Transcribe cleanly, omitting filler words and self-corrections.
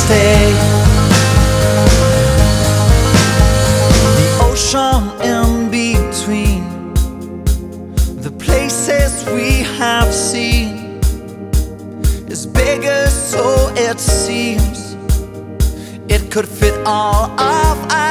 stay. The ocean in between, the places we have seen, is bigger so it seems. It could fit all of us.